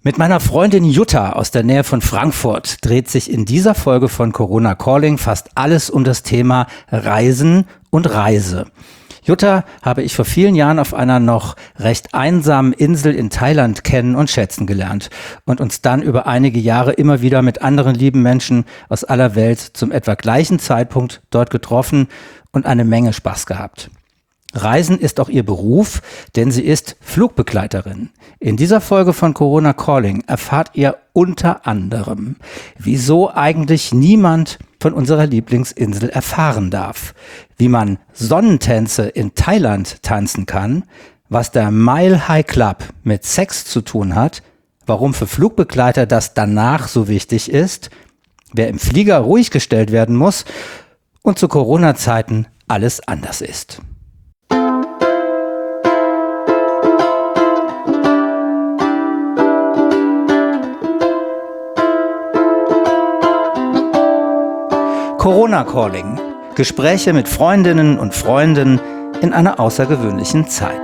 Mit meiner Freundin Jutta aus der Nähe von Frankfurt dreht sich in dieser Folge von Corona Calling fast alles um das Thema Reisen und Reise. Jutta habe ich vor vielen Jahren auf einer noch recht einsamen Insel in Thailand kennen und schätzen gelernt und uns dann über einige Jahre immer wieder mit anderen lieben Menschen aus aller Welt zum etwa gleichen Zeitpunkt dort getroffen und eine Menge Spaß gehabt. Reisen ist auch ihr Beruf, denn sie ist Flugbegleiterin. In dieser Folge von Corona Calling erfahrt ihr unter anderem, wieso eigentlich niemand von unserer Lieblingsinsel erfahren darf, wie man Sonnentänze in Thailand tanzen kann, was der Mile High Club mit Sex zu tun hat, warum für Flugbegleiter das danach so wichtig ist, wer im Flieger ruhig gestellt werden muss und zu Corona-Zeiten alles anders ist. Corona Calling. Gespräche mit Freundinnen und Freunden in einer außergewöhnlichen Zeit.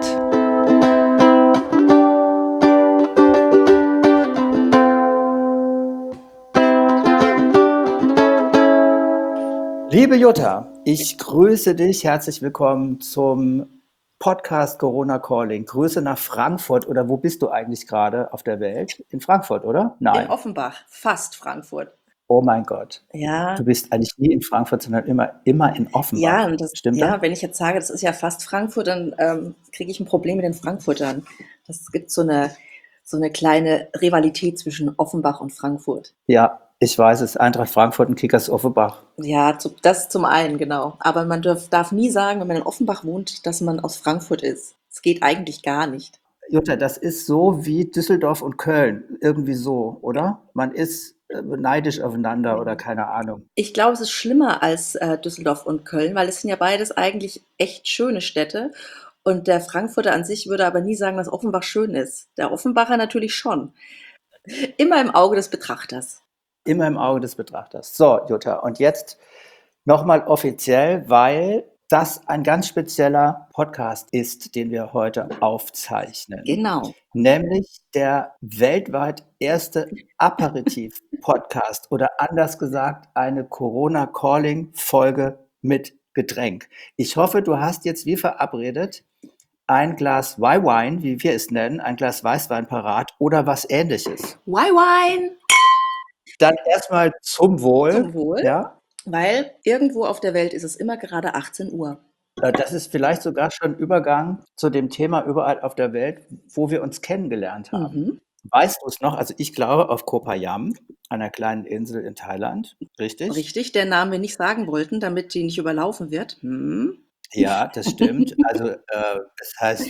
Liebe Jutta, ich grüße dich. Herzlich willkommen zum Podcast Corona Calling. Grüße nach Frankfurt. Oder wo bist du eigentlich gerade auf der Welt? In Frankfurt, oder? Nein. In Offenbach, fast Frankfurt. Oh mein Gott. Ja. Du bist eigentlich nie in Frankfurt, sondern immer in Offenbach. Ja, und Stimmt das? wenn ich jetzt sage, das ist ja fast Frankfurt, dann kriege ich ein Problem mit den Frankfurtern. Es gibt so eine kleine Rivalität zwischen Offenbach und Frankfurt. Ja, ich weiß es. Eintracht Frankfurt und Kickers Offenbach. Ja, das zum einen, genau. Aber man darf nie sagen, wenn man in Offenbach wohnt, dass man aus Frankfurt ist. Es geht eigentlich gar nicht. Jutta, das ist so wie Düsseldorf und Köln. Irgendwie so, oder? Man ist neidisch aufeinander oder keine Ahnung. Ich glaube, es ist schlimmer als Düsseldorf und Köln, weil es sind ja beides eigentlich echt schöne Städte. Und der Frankfurter an sich würde aber nie sagen, dass Offenbach schön ist. Der Offenbacher natürlich schon. Immer im Auge des Betrachters. Immer im Auge des Betrachters. So, Jutta, und jetzt nochmal offiziell, weil das ein ganz spezieller Podcast ist, den wir heute aufzeichnen. Genau. Nämlich der weltweit erste Aperitif-Podcast oder anders gesagt eine Corona-Calling-Folge mit Getränk. Ich hoffe, du hast jetzt wie verabredet ein Glas Wein, wie wir es nennen, ein Glas Weißwein parat oder was Ähnliches. Wein! Dann erstmal zum Wohl. Zum Wohl. Ja? Weil irgendwo auf der Welt ist es immer gerade 18 Uhr. Das ist vielleicht sogar schon Übergang zu dem Thema überall auf der Welt, wo wir uns kennengelernt haben. Mhm. Weißt du es noch? Also ich glaube auf Koh Phangan, einer kleinen Insel in Thailand, richtig? Richtig, der Namen wir nicht sagen wollten, damit die nicht überlaufen wird. Ja, das stimmt. Also es heißt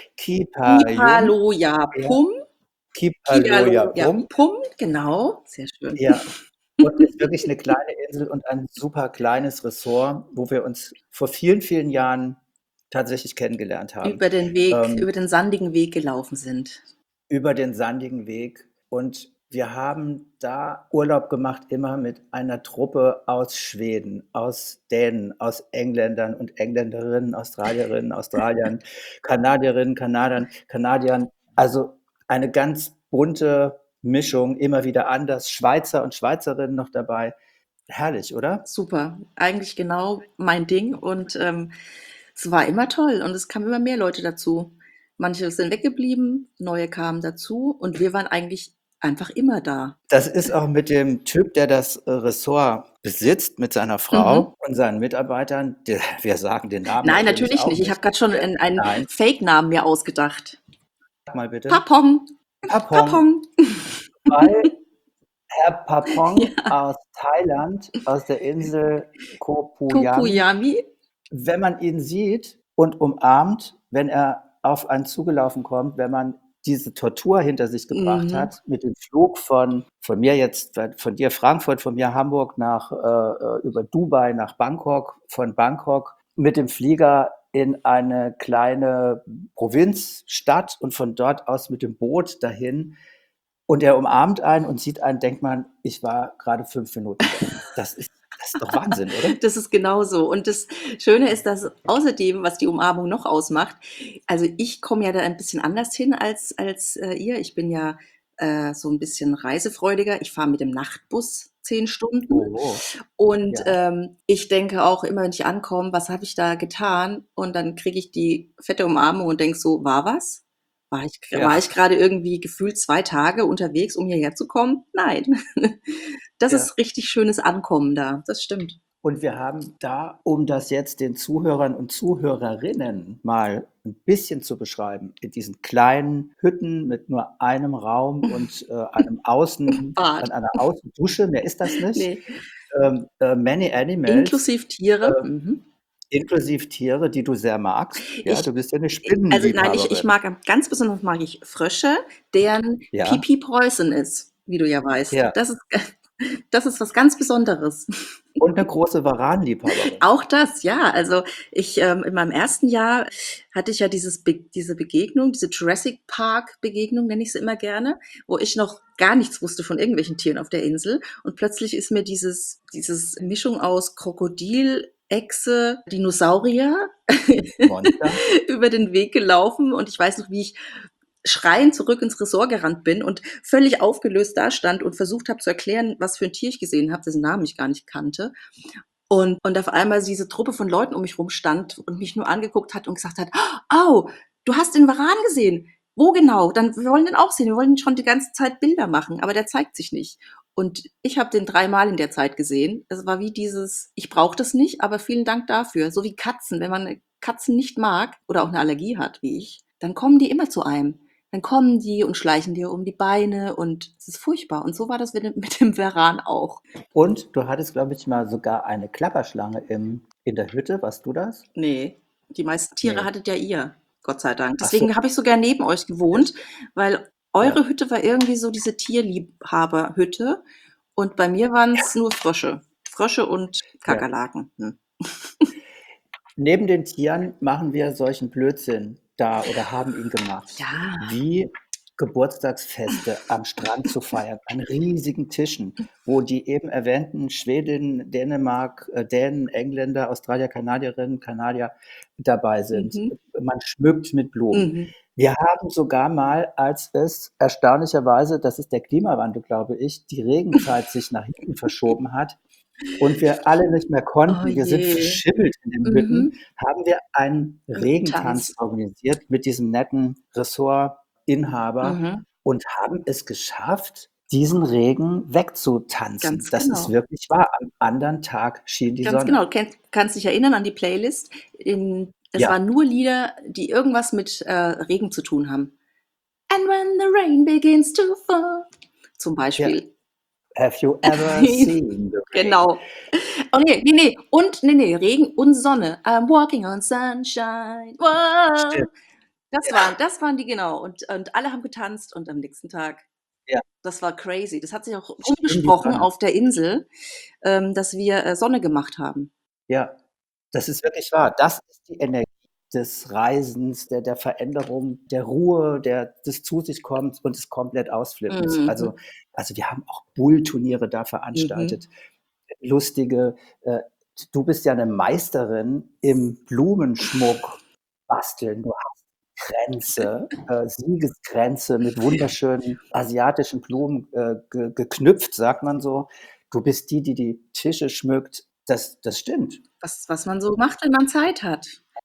Kipaloyapum. Kipaloyapum. Genau, sehr schön. Ja, und ist wirklich eine kleine Insel und ein super kleines Ressort, wo wir uns vor vielen, vielen Jahren tatsächlich kennengelernt haben. Über den Weg, über den sandigen Weg gelaufen sind. Über den sandigen Weg. Und wir haben da Urlaub gemacht, immer mit einer Truppe aus Schweden, aus Dänen, aus Engländern und Engländerinnen, Australierinnen, Australiern, Kanadierinnen, Kanadiern. Also eine ganz bunte Mischung, immer wieder anders. Schweizer und Schweizerinnen noch dabei. Herrlich, oder? Super, eigentlich genau mein Ding und es war immer toll und es kamen immer mehr Leute dazu. Manche sind weggeblieben, neue kamen dazu und wir waren eigentlich einfach immer da. Das ist auch mit dem Typ, der das Ressort besitzt, mit seiner Frau und seinen Mitarbeitern. Wir sagen den Namen. Nein, natürlich nicht. Ich habe gerade schon einen Fake-Namen mir ausgedacht. Sag mal bitte. Papong. Weil Herr Papong aus Thailand, aus der Insel Koh Phangan, wenn man ihn sieht und umarmt, wenn er auf einen zugelaufen kommt, wenn man diese Tortur hinter sich gebracht hat, mit dem Flug von mir jetzt, von dir Frankfurt, von mir Hamburg über Dubai nach Bangkok, von Bangkok mit dem Flieger in eine kleine Provinzstadt und von dort aus mit dem Boot dahin. Und er umarmt einen und sieht einen, denkt man, ich war gerade 5 Minuten da. Das ist doch Wahnsinn, oder? Das ist genau so. Und das Schöne ist, dass außerdem, was die Umarmung noch ausmacht, also ich komme ja da ein bisschen anders hin als ihr. Ich bin ja so ein bisschen reisefreudiger. Ich fahre mit dem Nachtbus 10 Stunden Oh, und, ja, ich denke auch immer, wenn ich ankomme: „Was habe ich da getan?“ Und dann kriege ich die fette Umarmung und denke so: „War was? War ja, ich grade irgendwie gefühlt 2 Tage unterwegs, um hierher zu kommen? Nein.“ Das ja. ist richtig schönes Ankommen da, das stimmt. Und wir haben da, um das jetzt den Zuhörern und Zuhörerinnen mal ein bisschen zu beschreiben, in diesen kleinen Hütten mit nur einem Raum und, Bad. einer Außendusche, mehr ist das nicht, Ne, many animals, inklusive Tiere. äh, Mhm. inklusive Tiere, die du sehr magst. Ja, du Ich bist ja 'ne also, nein, ich Spinnenliebhaberin. mag ganz besonders mag ich Frösche, deren Ja, Pipi Poison ist, wie du ja weißt. ja. Das ist was ganz Besonderes. Und 'ne große Waranliebhaberin. Auch das, ja. Also, in meinem ersten Jahr hatte ich ja diese Begegnung, diese Jurassic Park-Begegnung, nenne ich sie immer gerne, wo ich noch gar nichts wusste von irgendwelchen Tieren auf der Insel. Und plötzlich ist mir dieses Mischung aus Krokodil, Echse, Dinosaurier Monster. über den Weg gelaufen. Und ich weiß noch, wie ich schreiend zurück ins Ressort gerannt bin und völlig aufgelöst dastand und versucht habe zu erklären, was für ein Tier ich gesehen habe, dessen Namen ich gar nicht kannte. Und auf einmal diese Truppe von Leuten um mich rum stand und mich nur angeguckt hat und gesagt hat: „Oh, du hast den Varan gesehen. Wo genau? Dann wir wollen den auch sehen. Wir wollen schon die ganze Zeit Bilder machen, aber der zeigt sich nicht.“ Und ich habe den dreimal in der Zeit gesehen. Es war wie dieses: „Ich brauche das nicht, aber vielen Dank dafür.“ So wie Katzen. Wenn man Katzen nicht mag oder auch eine Allergie hat wie ich, dann kommen die immer zu einem. Dann kommen die und schleichen dir um die Beine und es ist furchtbar. Und so war das mit dem Varan auch. Und du hattest, glaube ich, mal sogar eine Klapperschlange in der Hütte. Warst du das? Ne, die meisten Tiere Ne. hattet ja ihr, Gott sei Dank. Ach so, Deswegen habe ich so gern neben euch sehr gewohnt, schön. weil Ja, eure Hütte war irgendwie so diese Tierliebhaberhütte und bei mir waren's nur Frösche. Frösche und ja. Kakerlaken. Mhm. Neben den Tieren machen wir solchen Blödsinn da oder haben ihn gemacht, Ja. wie Geburtstagsfeste am Strand zu feiern, an riesigen Tischen, wo die eben erwähnten Schwedinnen, Dänemark Dänen, Engländer, Australier, Kanadierinnen, Kanadier dabei sind. Mhm. Man schmückt mit Blumen. Mhm. Wir haben sogar mal, als es erstaunlicherweise, das ist der Klimawandel, glaube ich, die Regenzeit sich nach hinten verschoben hat, und wir alle nicht mehr Oh konnten, wir sind je. verschimmelt in den Hütten, Mhm. haben wir einen Regentanz Tanz. organisiert mit diesem netten Ressortinhaber Mhm. und haben es geschafft, diesen Regen wegzutanzen. Ganz Das ist genau. wirklich wahr. Am anderen Tag schien die Ganz genau. Sonne. Du kannst dich erinnern an die Playlist. Es Ja, waren nur Lieder, die irgendwas mit, Regen zu tun haben. And when the rain begins to fall, zum ja. Beispiel. Have you ever seen the rain? Genau. Oh ne, ne, und ne, Regen und Sonne. I'm walking on sunshine. Stimmt, Wow. ja, Das waren die, genau. Und alle haben getanzt und am nächsten Tag ja, das war crazy. Das hat sich auch schien die rumgesprochen Sonne. auf der Insel, dass wir, Sonne gemacht haben. Ja. Das ist wirklich wahr. Das ist die Energie des Reisens, der Veränderung, der Ruhe, des Zu sich Kommens und des komplett Ausflippens. Mhm. Also, wir haben auch Bullturniere da Mhm. veranstaltet, lustige du bist ja 'ne Meisterin im Blumenschmuck basteln. Du hast Kränze, Siegeskränze mit wunderschönen asiatischen Blumen, geknüpft, sagt man so. Du bist die, die die Tische schmückt. Das stimmt. Was man so macht, wenn man Zeit hat.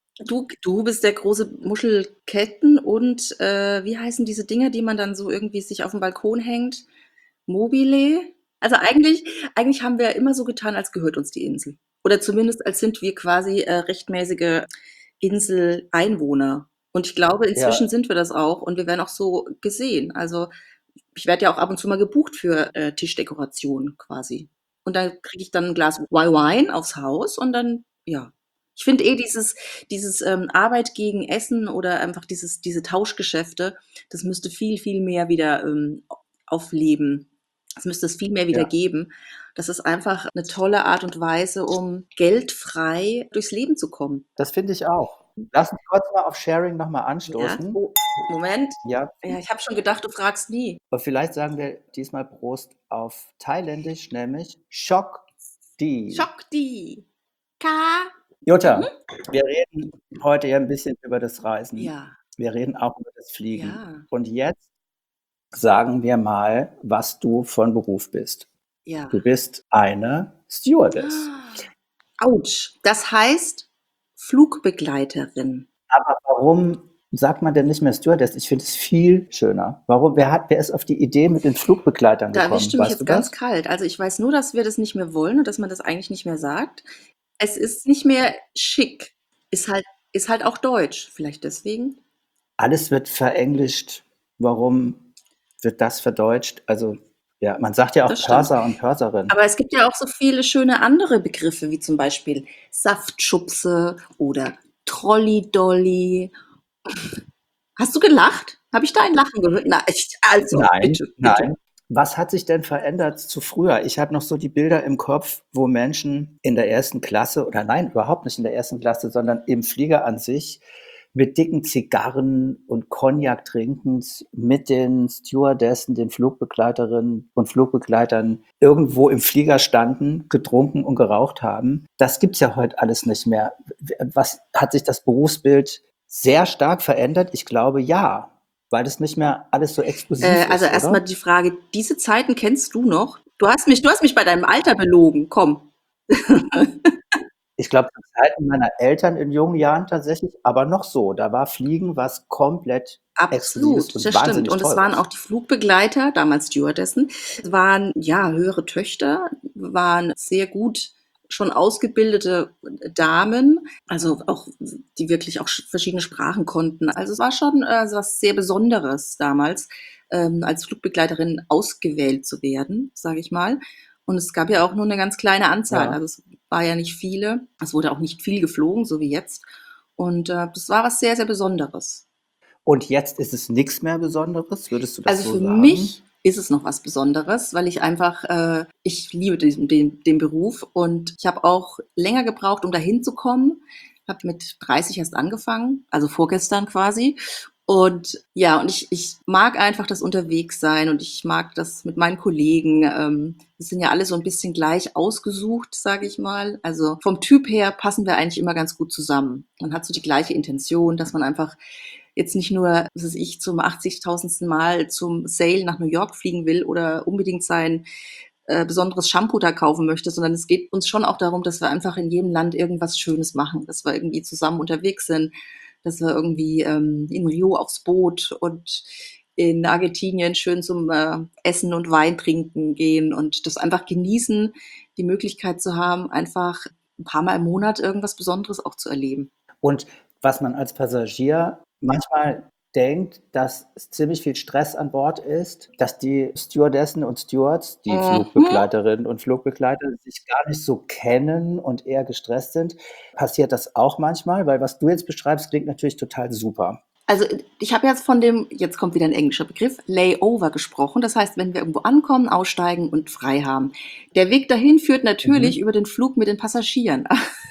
Du bist der große Muschelketten und, wie heißen diese Dinger, die man dann so irgendwie sich auf 'n Balkon hängt? Mobile? Also, eigentlich haben wir ja immer so getan, als gehört uns die Insel. Oder zumindest als sind wir quasi, rechtmäßige Inseleinwohner. Und ich glaube, Ja, inzwischen sind wir das auch und wir werden auch so gesehen. Also, ich werde ja auch ab und zu mal gebucht für, Tischdekoration quasi. Und da kriege ich dann 'n Glas Wein aufs Haus und dann ja. Ich finde dieses, Arbeit gegen Essen oder einfach diese Tauschgeschäfte, das müsste viel, viel mehr wieder, aufleben. Es müsste es viel mehr wieder ja, geben. Das ist einfach 'ne tolle Art und Weise, um geldfrei durchs Leben zu kommen. das finde ich auch. Lass uns kurz mal auf Sharing noch mal Ja? anstoßen. Oh, Moment. Ja, Ja, ich habe schon gedacht, du fragst nie. und vielleicht sagen wir diesmal Prost auf Thailändisch, nämlich Chok Di. Shakti. Ka. Jutta, Mhm. wir reden heute ja 'n bisschen über das Reisen. Ja, Wir reden auch über das Fliegen. ja. Und jetzt sagen wir mal, was du von Beruf bist. Ja. Du bist eine Stewardess. Autsch. Das heißt Flugbegleiterin. Aber warum sagt man denn nicht mehr Stewardess? Ich finde es viel schöner. Warum? Wer ist auf die Idee mit den Flugbegleitern Da gekommen? erwischt du mich Weißt du jetzt ganz das? kalt. Also, ich weiß nur, dass wir das nicht mehr wollen und dass man das eigentlich nicht mehr sagt. Es ist nicht mehr schick. Ist halt ist halt auch deutsch, vielleicht deswegen? Alles wird verenglischt. Warum wird das verdeutscht? Also, ja, man sagt ja auch Das stimmt. Pörser und Pörserin. Aber es gibt ja auch so viele schöne andere Begriffe, wie zum Beispiel Saftschubse oder Trolley-Dolly. Hast du gelacht? Habe ich da ein Lachen gehört? Na, echt, also, Nein, bitte, bitte. nein. Was hat sich denn verändert zu früher? Ich habe noch so die Bilder im Kopf, wo Menschen in der ersten Klasse oder nein, überhaupt nicht in der ersten Klasse, sondern im Flieger an sich mit dicken Zigarren und Cognac trinkend mit den Stewardessen, den Flugbegleiterinnen und Flugbegleitern irgendwo im Flieger standen, getrunken und geraucht haben. Das gibt's ja heute alles nicht mehr. Was hat sich das Berufsbild sehr stark verändert? Ich glaube, ja, weil das nicht mehr alles so exklusiv Also ist, erstmal oder? die Frage, diese Zeiten kennst du noch? Du hast mich bei deinem Alter belogen. Komm. Ich glaube, zu Zeiten meiner Eltern in jungen Jahren tatsächlich, aber noch so. Da war Fliegen was komplett Exklusives Absolut, und das stimmt. wahnsinnig Und es waren auch Teures. die Flugbegleiter, damals Stewardessen, waren ja höhere Töchter, waren sehr gut schon ausgebildete Damen, also auch die wirklich auch verschiedene Sprachen konnten. Also es war schon was sehr Besonderes damals, als Flugbegleiterin ausgewählt zu werden, sage ich mal. Und es gab ja auch nur eine ganz kleine Anzahl, Ja. also es war ja nicht viele. Es wurde auch nicht viel geflogen, so wie jetzt. Und das war was sehr, sehr Besonderes. Und jetzt ist es nichts mehr Besonderes, würdest du das Also so für sagen? mich ist es noch was Besonderes, weil ich einfach, ich liebe den Beruf und ich habe auch länger gebraucht, um dahin zu kommen. Habe mit 30 erst angefangen, also vorgestern quasi. Und ja, und ich mag einfach das Unterwegssein und ich mag das mit meinen Kollegen. Wir sind ja alle so ein bisschen gleich ausgesucht, sage ich mal. Also vom Typ her passen wir eigentlich immer ganz gut zusammen. Man hat so die gleiche Intention, dass man einfach jetzt nicht nur, was weiß ich, zum 80.000. Mal zum Sale nach New York fliegen will oder unbedingt sein besonderes Shampoo da kaufen möchte, sondern es geht uns schon auch darum, dass wir einfach in jedem Land irgendwas Schönes machen, dass wir irgendwie zusammen unterwegs sind, dass wir irgendwie in Rio aufs Boot und in Argentinien schön zum Essen und Wein trinken gehen und das einfach genießen, die Möglichkeit zu haben, einfach ein paar Mal im Monat irgendwas Besonderes auch zu erleben. Und was man als Passagier manchmal denkt, dass es ziemlich viel Stress an Bord ist, dass die Stewardessen und Stewards, die Mhm. Flugbegleiterinnen und Flugbegleiter, sich gar nicht so kennen und eher gestresst sind. Passiert das auch manchmal? Weil was du jetzt beschreibst, klingt natürlich total super. Also, ich habe jetzt von dem, jetzt kommt wieder ein englischer Begriff, Layover gesprochen. Das heißt, wenn wir irgendwo ankommen, aussteigen und frei haben. Der Weg dahin führt natürlich Mhm. über den Flug mit den Passagieren.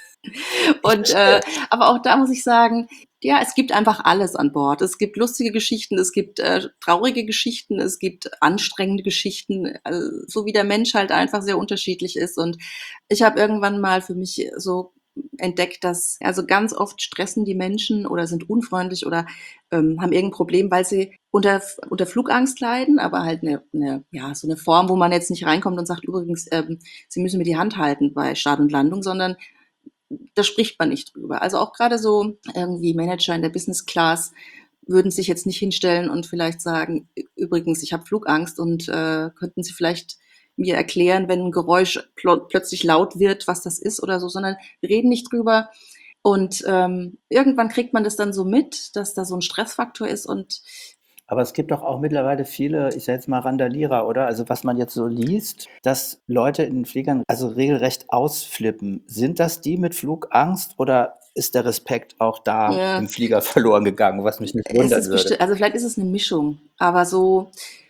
Ich Und verstehe. aber auch da muss ich sagen, ja, es gibt einfach alles an Bord. Es gibt lustige Geschichten, es gibt traurige Geschichten, es gibt anstrengende Geschichten, so wie der Mensch halt einfach sehr unterschiedlich ist. Und ich habe irgendwann mal für mich so entdeckt, dass also ganz oft stressen die Menschen oder sind unfreundlich oder haben irgendein Problem, weil sie unter Flugangst leiden, aber halt ja, so eine Form, wo man jetzt nicht reinkommt und sagt, übrigens, Sie müssen mir die Hand halten bei Start und Landung, sondern da spricht man nicht drüber. Also auch gerade so irgendwie Manager in der Business Class würden sich jetzt nicht hinstellen und vielleicht sagen, übrigens, ich habe Flugangst und könnten Sie vielleicht mir erklären, wenn ein Geräusch plötzlich laut wird, was das ist oder so, sondern wir reden nicht drüber. Und irgendwann kriegt man das dann so mit, dass da so ein Stressfaktor ist und Aber es gibt doch auch mittlerweile viele, ich sage jetzt mal Randalierer, oder? Also was man jetzt so liest, dass Leute in den Fliegern also regelrecht ausflippen. Sind das die mit Flugangst oder ist der Respekt auch da ja, im Flieger verloren gegangen, was mich nicht wundern würde? also vielleicht ist es eine Mischung, aber so,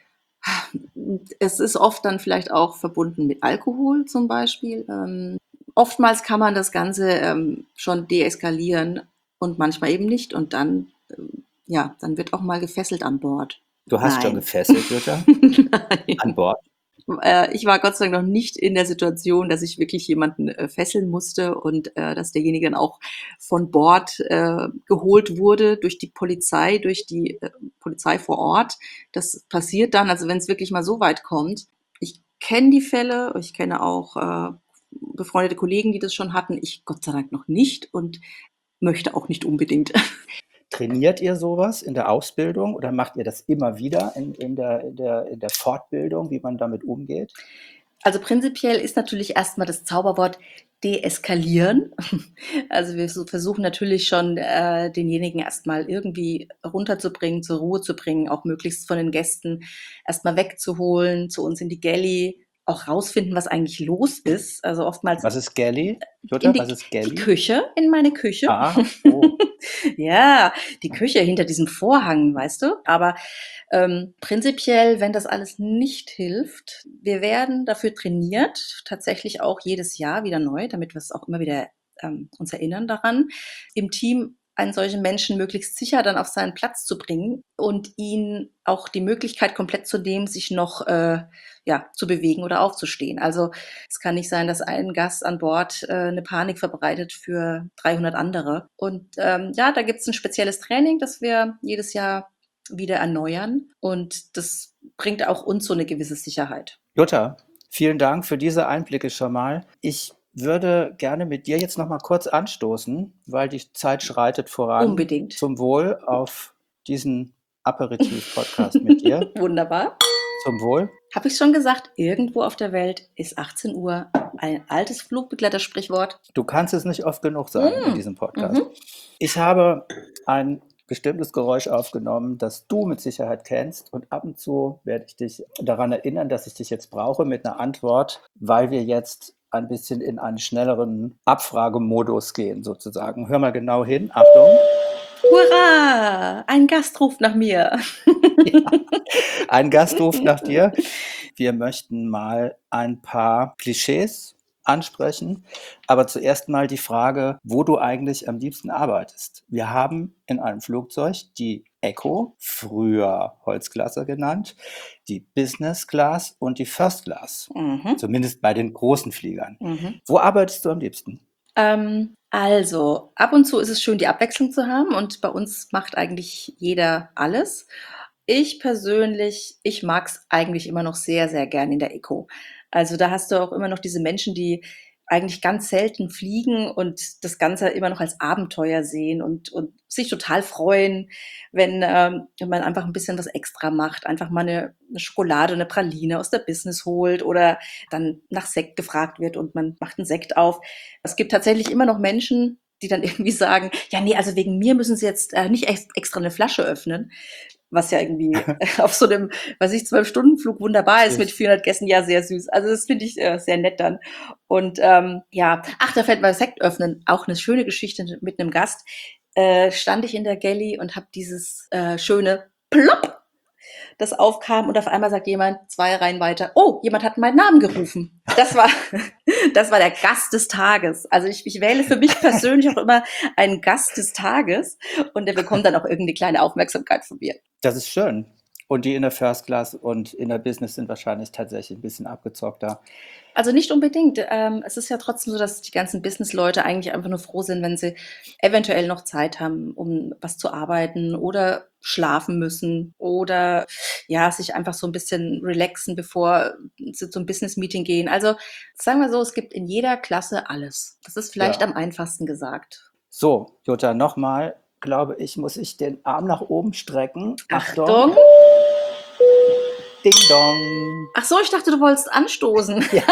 es ist oft dann vielleicht auch verbunden mit Alkohol zum Beispiel. Oftmals kann man das Ganze schon deeskalieren und manchmal eben nicht. Und dann, ja, dann wird auch mal gefesselt an Bord. Du hast schon Nein. gefesselt, Jutta, an Nein. Bord. Ich war Gott sei Dank noch nicht in der Situation, dass ich wirklich jemanden fesseln musste und dass derjenige dann auch von Bord geholt wurde durch die Polizei, durch die Polizei vor Ort. Das passiert dann, also wenn es wirklich mal so weit kommt. Ich kenne die Fälle, ich kenne auch befreundete Kollegen, die das schon hatten. Ich Gott sei Dank noch nicht und möchte auch nicht unbedingt. Trainiert ihr sowas in der Ausbildung oder macht ihr das immer wieder in der Fortbildung, wie man damit umgeht? Also prinzipiell ist natürlich erstmal das Zauberwort deeskalieren. Also wir versuchen natürlich schon denjenigen erstmal irgendwie runterzubringen, zur Ruhe zu bringen, auch möglichst von den Gästen erstmal wegzuholen, zu uns in die Galley, auch rausfinden, was eigentlich los ist. Also oftmals Was ist Galley? in Jutta, was ist die Galley? Küche, in meine Küche. Ah, oh. Ja, die Küche hinter diesem Vorhang, weißt du? Aber prinzipiell, wenn das alles nicht hilft, wir werden dafür trainiert, tatsächlich auch jedes Jahr wieder neu, damit wir es auch immer wieder uns erinnern daran, im Team einen solchen Menschen möglichst sicher dann auf seinen Platz zu bringen und ihn auch die Möglichkeit komplett zu nehmen, sich noch ja, zu bewegen oder aufzustehen. Also es kann nicht sein, dass ein Gast an Bord eine Panik verbreitet für 300 andere. Und ja, da gibt es ein spezielles Training, das wir jedes Jahr wieder erneuern. Und das bringt auch uns so eine gewisse Sicherheit. Jutta, vielen Dank für diese Einblicke schon mal. Ich würde gerne mit dir jetzt noch mal kurz anstoßen, weil die Zeit schreitet voran. Unbedingt. Zum Wohl auf diesen Aperitif-Podcast mit dir. Wunderbar. Zum Wohl. Habe ich schon gesagt, irgendwo auf der Welt ist 18 Uhr ein altes Flugbegleitersprichwort. Du kannst es nicht oft genug sagen in Mm. diesem Podcast. Mhm. Ich habe ein bestimmtes Geräusch aufgenommen, das du mit Sicherheit kennst. Und ab und zu werde ich dich daran erinnern, dass ich dich jetzt brauche mit einer Antwort, weil wir jetzt ein bisschen in einen schnelleren Abfragemodus gehen, sozusagen. Hör mal genau hin. Achtung. Hurra! Ein Gast ruft nach mir. Ein Gast ruft nach dir. Wir möchten mal ein paar Klischees ansprechen, aber zuerst mal die Frage, wo du eigentlich am liebsten arbeitest. Wir haben in einem Flugzeug die Eco, früher Holzklasse genannt, die Business Class und die First Class, Mhm. zumindest bei den großen Fliegern. Mhm. Wo arbeitest du am liebsten? Also, ab und zu ist es schön, die Abwechslung zu haben und bei uns macht eigentlich jeder alles. Ich persönlich, ich mag es eigentlich immer noch sehr, sehr gern in der Eco. Also, da hast du auch immer noch diese Menschen, die eigentlich ganz selten fliegen und das Ganze immer noch als Abenteuer sehen und sich total freuen, wenn man einfach ein bisschen was extra macht, einfach mal eine Schokolade, eine Praline aus der Business holt oder dann nach Sekt gefragt wird und man macht einen Sekt auf. Es gibt tatsächlich immer noch Menschen, die dann irgendwie sagen: „Ja, ne, also wegen mir müssen Sie jetzt, nicht extra eine Flasche öffnen.“ Was ja irgendwie auf so einem, weiß ich, 12-Stunden-Flug wunderbar ist mit Süß. 400 Gästen, ja, sehr süß. Also, das finde ich, sehr nett dann. Und, ja, ach, da fällt mir Sekt öffnen, auch eine schöne Geschichte mit einem Gast. Stand ich in der Galley und habe dieses, schöne Plopp, das aufkam und auf einmal sagt jemand 2 Reihen weiter: „Oh, jemand hat meinen Namen gerufen.“ Das war das war der Gast des Tages. Also, ich wähle für mich persönlich auch immer einen Gast des Tages und der bekommt dann auch irgend 'ne kleine Aufmerksamkeit von mir. Das ist schön. Und die in der First Class und in der Business sind wahrscheinlich tatsächlich ein bisschen abgezockter. Also, nicht unbedingt. Es ist ja trotzdem so, dass die ganzen Businessleute eigentlich einfach nur froh sind, wenn sie eventuell noch Zeit haben, um was zu arbeiten oder schlafen müssen oder, ja, sich einfach so 'n bisschen relaxen, bevor sie zum Business-Meeting gehen. Also, sagen wir so, es gibt in jeder Klasse alles. Das ist vielleicht Ja. am einfachsten gesagt. So, Jutta, nochmal, glaube ich, muss ich den Arm nach oben strecken. Achtung, Achtung. Ding Dong. Ach so, ich dachte, du wolltest anstoßen. Ja,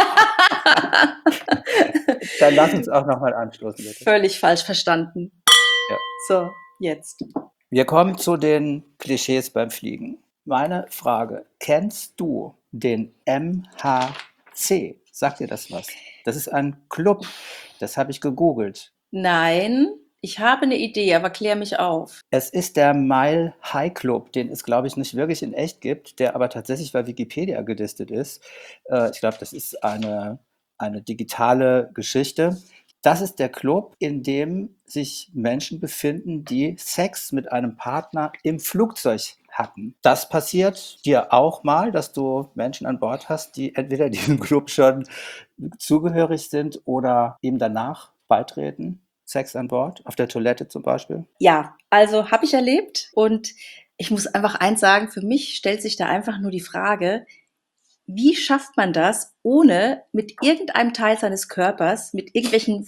dann lass uns auch nochmal anstoßen, bitte. Völlig falsch verstanden. Ja. So, jetzt. Wir kommen zu den Klischees beim Fliegen. Meine Frage, kennst du den MHC? Sagt dir das was? Das ist ein Club, das habe ich gegoogelt. Nein, ich habe 'ne Idee, aber klär mich auf. Es ist der Mile High Club, den es, glaube ich, nicht wirklich in echt gibt, der aber tatsächlich bei Wikipedia gelistet ist. Ich glaube, das ist eine digitale Geschichte. Das ist der Club, in dem sich Menschen befinden, die Sex mit einem Partner im Flugzeug hatten. Das passiert dir auch mal, dass du Menschen an Bord hast, die entweder diesem Club schon zugehörig sind oder ihm danach beitreten? Sex an Bord, auf der Toilette zum Beispiel? Ja, also habe ich erlebt und ich muss einfach eins sagen, für mich stellt sich da einfach nur die Frage, wie schafft man das, ohne mit irgendeinem Teil seines Körpers, mit irgendwelchen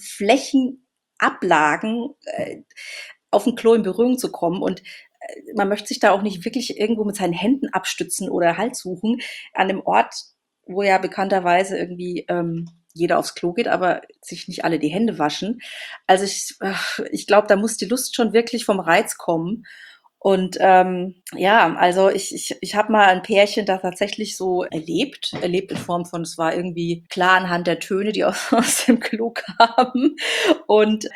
Flächenablagen auf dem Klo in Berührung zu kommen? Und man möchte sich da auch nicht wirklich irgendwo mit seinen Händen abstützen oder Halt suchen, an dem Ort, wo ja bekannterweise irgendwie jeder aufs Klo geht, aber sich nicht alle die Hände waschen. Also ich glaube, da muss die Lust schon wirklich vom Reiz kommen. Und ja, also ich habe mal ein Pärchen da tatsächlich so erlebt in Form von, es war irgendwie klar anhand der Töne, die aus dem Klo kamen. Und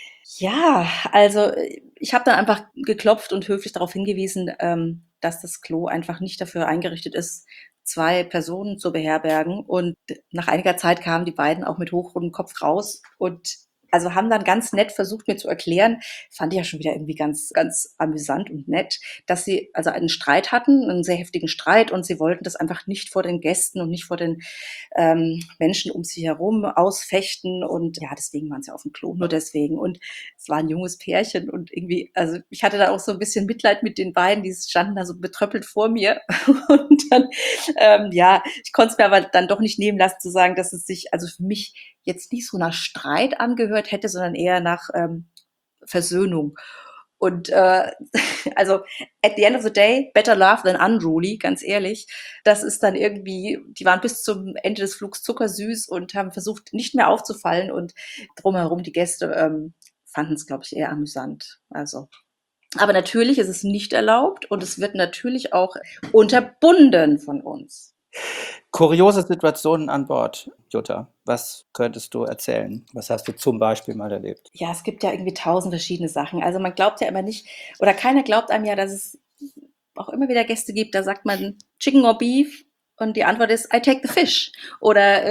ja, also ich habe dann einfach geklopft und höflich darauf hingewiesen, dass das Klo einfach nicht dafür eingerichtet ist, 2 Personen zu beherbergen. Und nach einiger Zeit kamen die beiden auch mit hochrotem Kopf raus und also haben dann ganz nett versucht, mir zu erklären, fand ich ja schon wieder irgendwie ganz amüsant und nett, dass sie also einen Streit hatten, einen sehr heftigen Streit, und sie wollten das einfach nicht vor den Gästen und nicht vor den Menschen um sie herum ausfechten, und ja, deswegen waren sie auf dem Klo, nur deswegen. Und es war ein junges Pärchen und irgendwie, also ich hatte da auch so ein bisschen Mitleid mit den beiden, die standen da so betröppelt vor mir und dann, ja, ich konnte es mir aber dann doch nicht nehmen lassen zu sagen, dass es sich also für mich jetzt nicht so nach Streit angehört hätte, sondern eher nach Versöhnung. Und also at the end of the day, better love than unruly, ganz ehrlich. Das ist dann irgendwie, die waren bis zum Ende des Flugs zuckersüß und haben versucht, nicht mehr aufzufallen. Und drumherum die Gäste fanden es, glaube ich, eher amüsant. Also, aber natürlich ist es nicht erlaubt und es wird natürlich auch unterbunden von uns. Kuriose Situationen an Bord, Jutta. Was könntest du erzählen? Was hast du zum Beispiel mal erlebt? Ja, es gibt ja irgendwie tausend verschiedene Sachen. Also man glaubt ja immer nicht, oder keiner glaubt einem ja, dass es auch immer wieder Gäste gibt, da sagt man Chicken or Beef und die Antwort ist I take the fish. Oder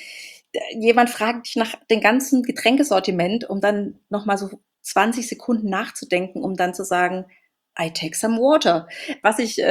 jemand fragt dich nach dem ganzen Getränkesortiment, um dann nochmal so 20 Sekunden nachzudenken, um dann zu sagen I take some water. Was ich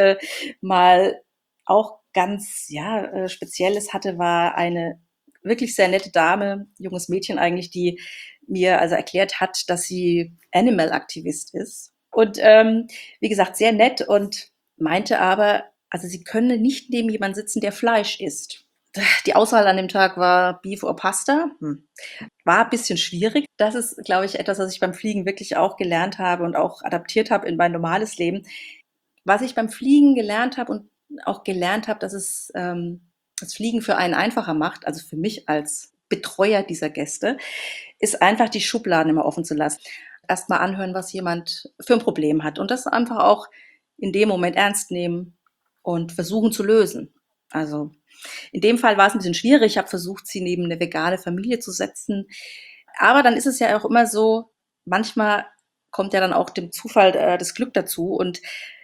mal auch ganz ja, Spezielles hatte, war eine wirklich sehr nette Dame, junges Mädchen eigentlich, die mir also erklärt hat, dass sie Animal-Aktivist ist. Und wie gesagt, sehr nett und meinte aber, also sie könne nicht neben jemandem sitzen, der Fleisch isst. Die Auswahl an dem Tag war Beef or Pasta. War ein bisschen schwierig. Das ist, glaube ich, etwas, was ich beim Fliegen wirklich auch gelernt habe und auch adaptiert habe in mein normales Leben. Was ich beim Fliegen gelernt habe und auch gelernt habe, dass es das Fliegen für einen einfacher macht, also für mich als Betreuer dieser Gäste, ist einfach die Schubladen immer offen zu lassen. Erstmal anhören, was jemand für ein Problem hat und das einfach auch in dem Moment ernst nehmen und versuchen zu lösen. Also in dem Fall war es ein bisschen schwierig. Ich habe versucht, sie neben eine vegane Familie zu setzen. Aber dann ist es ja auch immer so, manchmal kommt ja dann auch dem Zufall das Glück dazu. Und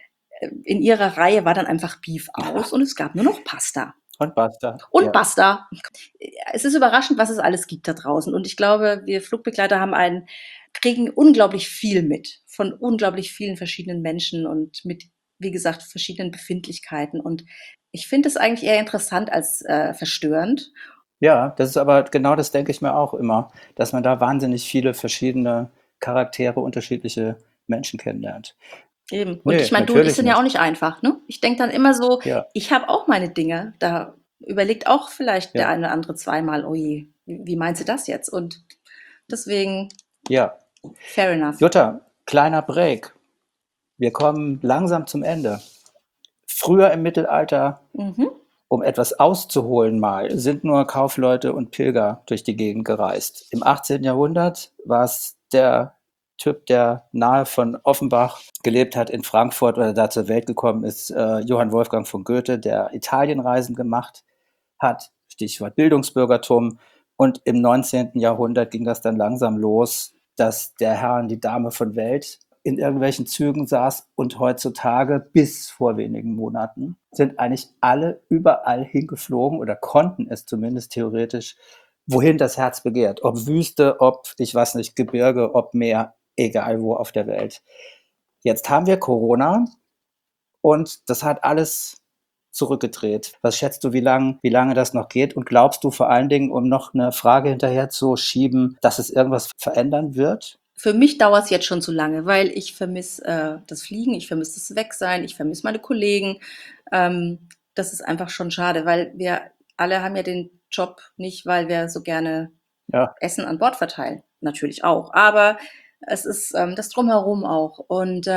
in ihrer Reihe war dann einfach Beef aus und es gab nur noch Pasta. Und basta. Und Ja. basta. Es ist überraschend, was es alles gibt da draußen. Und ich glaube, wir Flugbegleiter kriegen unglaublich viel mit von unglaublich vielen verschiedenen Menschen und mit, wie gesagt, verschiedenen Befindlichkeiten. Und ich finde es eigentlich eher interessant als verstörend. Ja, das ist aber genau das denke ich mir auch immer, dass man da wahnsinnig viele verschiedene Charaktere, unterschiedliche Menschen kennenlernt. Eben. Und Ne, ich meine, du und ich natürlich sind ja auch nicht. nicht einfach, ne? Ich denke dann immer so, Ja, ich habe auch meine Dinge. Da überlegt auch vielleicht der ja, eine oder andere zweimal, oh je, wie meinst du das jetzt? Und deswegen, ja. fair enough. Jutta, kleiner Break. Wir kommen langsam zum Ende. Früher im Mittelalter, Mhm. um etwas auszuholen mal, sind nur Kaufleute und Pilger durch die Gegend gereist. Im 18. Jahrhundert war es der Typ, der nahe von Offenbach gelebt hat in Frankfurt oder da zur Welt gekommen ist, Johann Wolfgang von Goethe, der Italienreisen gemacht hat, Stichwort Bildungsbürgertum. Und im 19. Jahrhundert ging das dann langsam los, dass der Herr und die Dame von Welt in irgendwelchen Zügen saß, und heutzutage bis vor wenigen Monaten sind eigentlich alle überall hingeflogen oder konnten es zumindest theoretisch, wohin das Herz begehrt. Ob Wüste, ob, ich weiß nicht, Gebirge, ob Meer, egal wo auf der Welt. Jetzt haben wir Corona und das hat alles zurückgedreht. Was schätzt du, wie lange das noch geht? Und glaubst du vor allen Dingen, um noch eine Frage hinterher zu schieben, dass es irgendwas verändern wird? Für mich dauert es jetzt schon zu lange, weil ich vermisse das Fliegen, ich vermisse das Wegsein, ich vermisse meine Kollegen. Das ist einfach schon schade, weil wir alle haben ja den Job nicht, weil wir so gerne Ja, Essen an Bord verteilen. Natürlich auch, aber es ist das Drumherum auch. Und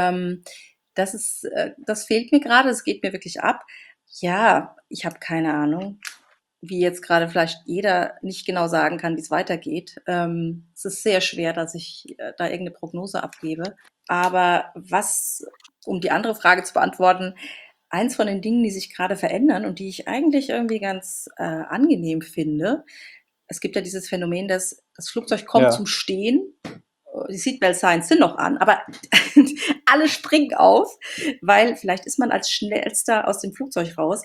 das fehlt mir gerade, es geht mir wirklich ab. Ja, ich habe keine Ahnung, wie jetzt gerade vielleicht jeder nicht genau sagen kann, wie es weitergeht. Es ist sehr schwer, dass ich da irgendeine Prognose abgebe. Aber um die andere Frage zu beantworten, eins von den Dingen, die sich gerade verändern und die ich eigentlich irgendwie ganz angenehm finde, es gibt ja dieses Phänomen, dass das Flugzeug kommt ja. zum Stehen, die Seatbelt-Signs sind noch an, aber alle springen auf, weil vielleicht ist man als Schnellster aus dem Flugzeug raus,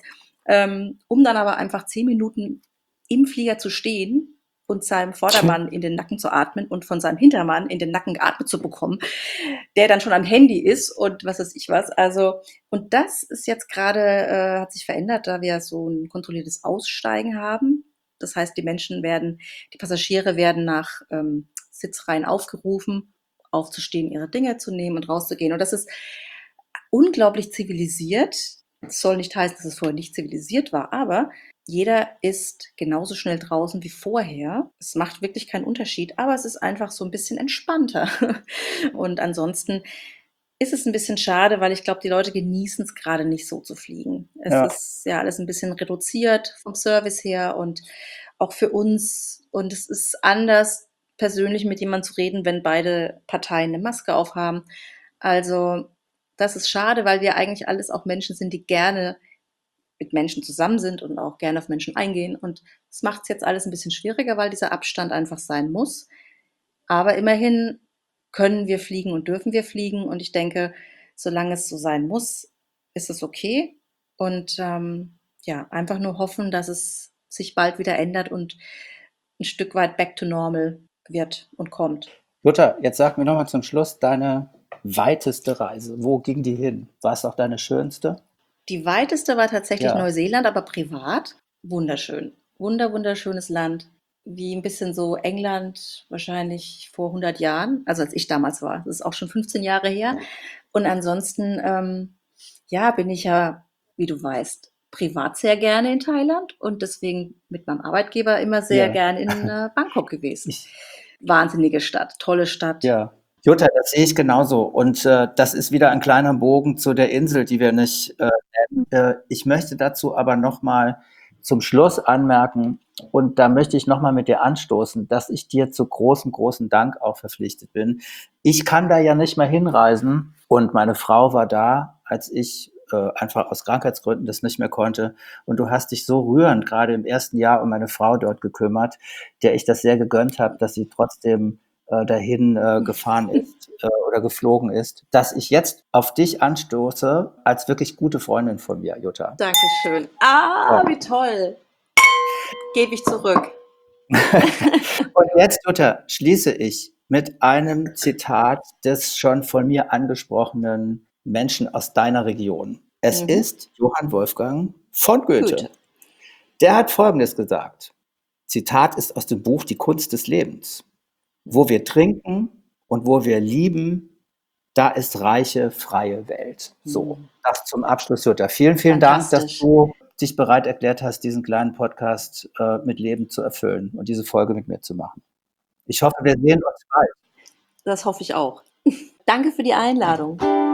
um dann aber einfach 10 Minuten im Flieger zu stehen und seinem Vordermann in den Nacken zu atmen und von seinem Hintermann in den Nacken geatmet zu bekommen, der dann schon am Handy ist und was weiß ich was. Also, und das ist jetzt gerade, hat sich verändert, da wir so ein kontrolliertes Aussteigen haben. Das heißt, die Passagiere werden nach Sitzreihen aufgerufen, aufzustehen, ihre Dinge zu nehmen und rauszugehen. Und das ist unglaublich zivilisiert. Das soll nicht heißen, dass es vorher nicht zivilisiert war, aber jeder ist genauso schnell draußen wie vorher. Es macht wirklich keinen Unterschied, aber es ist einfach so ein bisschen entspannter. Und ansonsten ist es ein bisschen schade, weil ich glaube, die Leute genießen es gerade nicht so zu fliegen. Es Ja. ist ja alles ein bisschen reduziert vom Service her und auch für uns. Und es ist anders, persönlich mit jemandem zu reden, wenn beide Parteien eine Maske aufhaben. Also, das ist schade, weil wir eigentlich alles auch Menschen sind, die gerne mit Menschen zusammen sind und auch gerne auf Menschen eingehen. Und das macht es jetzt alles ein bisschen schwieriger, weil dieser Abstand einfach sein muss. Aber immerhin können wir fliegen und dürfen wir fliegen. Und ich denke, solange es so sein muss, ist es okay. Und ja, einfach nur hoffen, dass es sich bald wieder ändert und ein Stück weit back to normal wird und kommt. Jutta, jetzt sag mir nochmal zum Schluss deine weiteste Reise. Wo ging die hin? War es auch deine schönste? Die weiteste war tatsächlich Ja. Neuseeland, aber privat. Wunderschön. Wunderschönes Land. Wie ein bisschen so England wahrscheinlich vor 100 Jahren, also als ich damals war. Das ist auch schon 15 Jahre her. Und ansonsten, ja, bin ich ja, wie du weißt, privat sehr gerne in Thailand und deswegen mit meinem Arbeitgeber immer sehr Ja. gern in Bangkok gewesen. Ich, Wahnsinnige Stadt, tolle Stadt. ja. Jutta, das sehe ich genauso. Und das ist wieder ein kleiner Bogen zu der Insel, die wir nicht nennen. Ich möchte dazu aber nochmal zum Schluss anmerken, und da möchte ich nochmal mit dir anstoßen, dass ich dir zu großen Dank auch verpflichtet bin. Ich kann da ja nicht mehr hinreisen und meine Frau war da, als ich einfach aus Krankheitsgründen das nicht mehr konnte. Und du hast dich so rührend gerade im ersten Jahr um meine Frau dort gekümmert, der ich das sehr gegönnt habe, dass sie trotzdem dahin gefahren ist oder geflogen ist, dass ich jetzt auf dich anstoße als wirklich gute Freundin von mir, Jutta. Dankeschön. Ja. Ah, wie toll. Gebe ich zurück. Und jetzt, Jutta, schließe ich mit einem Zitat des schon von mir angesprochenen Menschen aus deiner Region. Es Mhm. ist Johann Wolfgang von Goethe. Goethe. Der hat Folgendes gesagt. Zitat ist aus dem Buch Die Kunst des Lebens. Wo wir trinken und wo wir lieben, da ist reiche, freie Welt. So, Mhm. das zum Abschluss, Jutta. Vielen Dank, dass Fantastisch. du dich bereit erklärt hast, diesen kleinen Podcast mit Leben zu erfüllen und diese Folge mit mir zu machen. Ich hoffe, wir sehen uns bald. Das hoffe ich auch. Danke für die Einladung.